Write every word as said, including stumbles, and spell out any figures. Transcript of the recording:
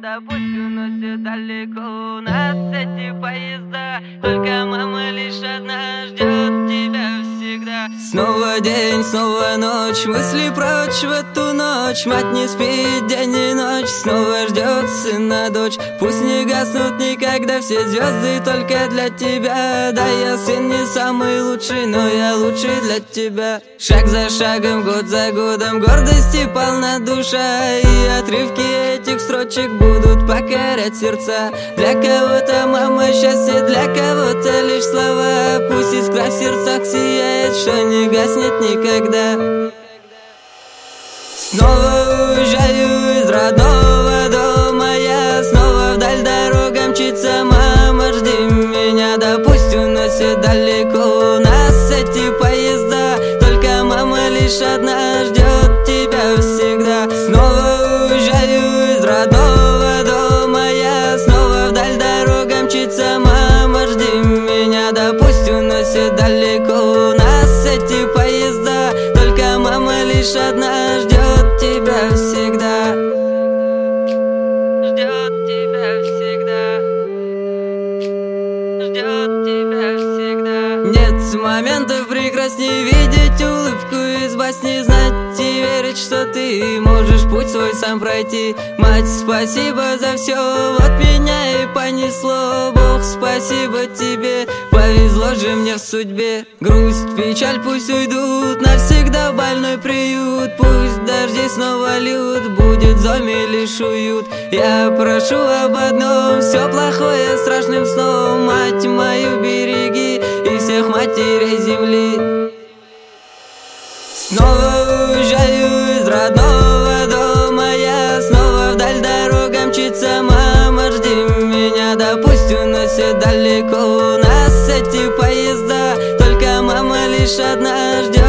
да пусть уносит далеко нас эти поезда. Только мама лишь одна ждет тебя всегда. Снова день, снова ночь, мысли прочь в эту ночь. Мать не спит день и ночь, снова ждет сына дочь. Пусть не гаснут никогда все звезды только для тебя. Да, я сын не самый лучший, но я лучший для тебя. Шаг за шагом, год за годом, гордости полна душа. И отрывки этих строчек будут покорять сердца. Для кого-то мама счастье, для кого-то лишь слова. Пусть искра в сердцах сияет, что не гаснет никогда. Снова уезжаю из родного дома я, снова вдаль дорога мчится мама, жди меня. Да пусть уносит далеко нас эти поезда, только мама лишь одна ждет тебя всегда. Снова уезжаю из родного дома я, снова вдаль дорога мчится мама, жди меня. Да пусть уносит далеко нас эти поезда, только мама лишь одна ждет тебя всегда. Ждет тебя всегда. Ждет тебя всегда. Нет моментов прекрасней видеть улыбку из басни, знать и верить, что ты можешь путь свой сам пройти. Мать, спасибо за все, вот меня и понесло. Бог, спасибо тебе, повезло же мне в судьбе. Грусть, печаль пусть уйдут навсегда в больной приют. Пусть дожди снова льют, будет в доме лишь уют. Я прошу об одном, все плохое страшным сном. Мать мою береги и всех матерей земли. Снова уезжаю из родного дома я, снова вдаль дорога мчится мама, жди меня. Да пусть уносит далеко нас эти поезда, только мама лишь одна ждет